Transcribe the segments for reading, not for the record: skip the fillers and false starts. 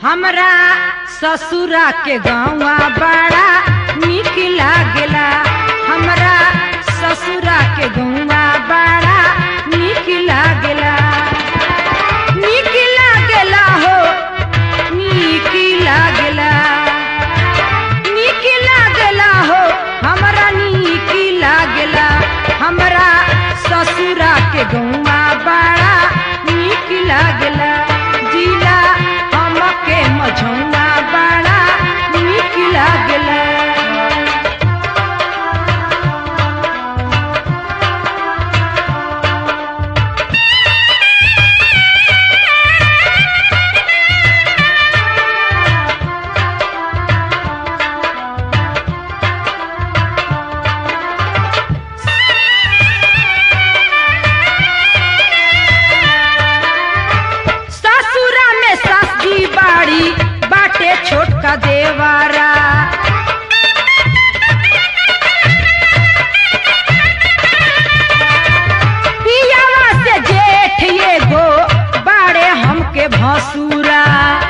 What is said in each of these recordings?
हमरा ससुरा के गौवा बड़ा निक लागेला। हमरा ससुरा के गौवा बड़ा निक लागेला। निक लागेला हो निक लागेला। निक लागेला हो हमरा निक लागेला। हमरा ससुरा के गौवा बड़ा निक लागेला। जिला हमके मझौना बड़ा निक लागेला। ससुरा में सासजी बाड़ी बाटे छोटका देवारा। पियावा से जेठ एगो बाड़े हमके भसुरा।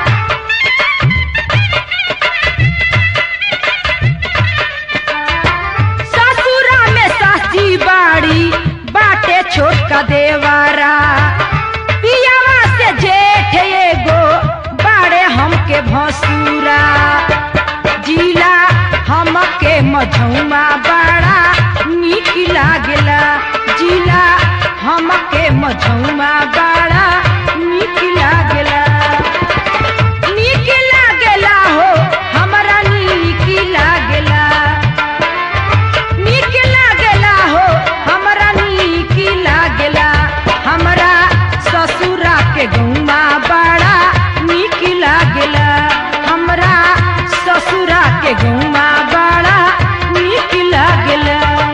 ससुरा में सासजी बाड़ी बाटे छोटका देवारा। पियावा से जेठ एगो बाड़े हमके भसुरा। जिला हमके मझौमा बड़ा निक लागेला। जिला हमके मझौमा बड़ा निक लागेला। निक लागेला हो हमरा निक लागेला। निक लागेला हो हमरा निक लागेला। हमरा ससुरा के गौवा बड़ा निक लागेला। हमरा ससुरा के गौवा बड़ा निक लागेला।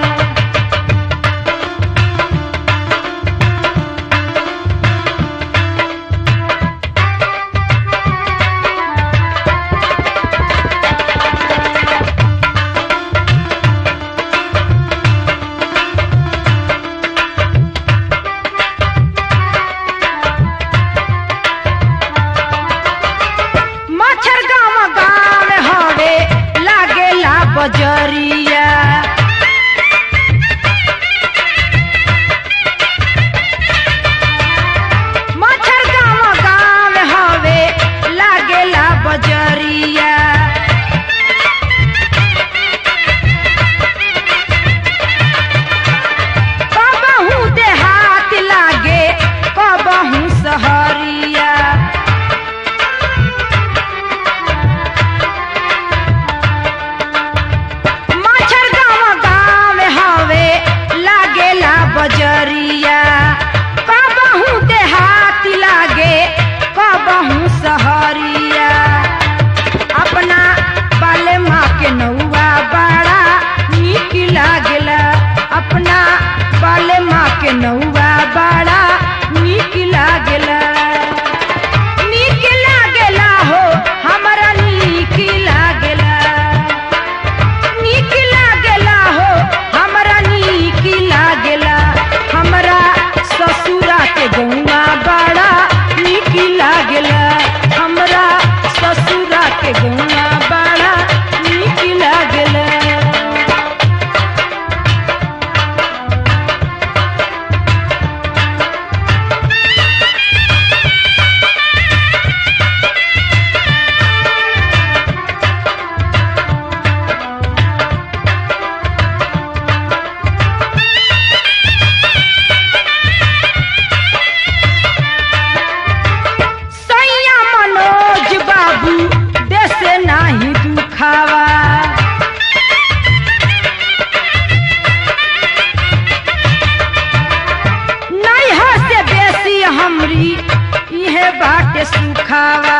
मच्छर गाँव गाँव में हवे लागेला बजरिया। मच्छर गाँव गाँव में हवे लागेला बजरिया। कबहू देहात लागे कबहू सहरिया। मच्छर गाँव गाँव में हवे लागेला बजरिया। कबहू देहात लागे कबहू सहरिया। अपना बाले माँ के नौवा बड़ा निक लागेला। अपना बाले माँ के नौवा बड़ा निक लागेला। निक लागेला हो हमरा निक लागेला। निक लागेला हो हमरा निक लागेला। हमरा ससुरा के गौवा बड़ा निक लागेला। हमरा ससुरा के गौवा बड़ा निक लागेला। सैया मनोज बाबू देसे नाही दुखावा। नैहर से बेसी हमरी इहे बाटे सुखावा।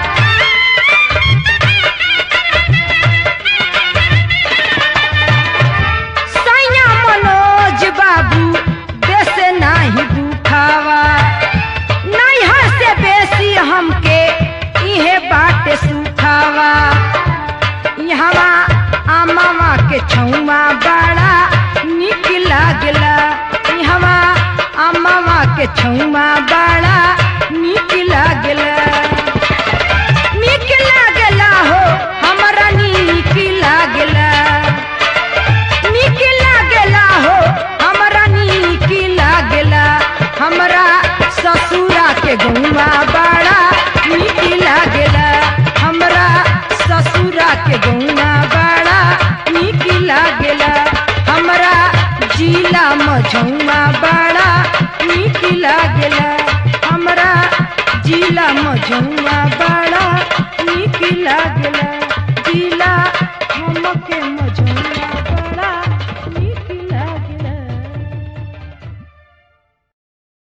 सैया मनोज बाबू देसे नाही दुखावा। नैहर से बेसी हमके इहे बाटे सुखावा। इहवा आमावा के छौवा बड़ा निक लागेला। इहवा आमावा के छौवा बड़ा निक लागेला। निक हमरा ससुरा के गौवा बड़ा नीक लागेला हमरा ससुरा के गौवा बड़ा नीक लागेला हमरा जिला मझौवा बड़ा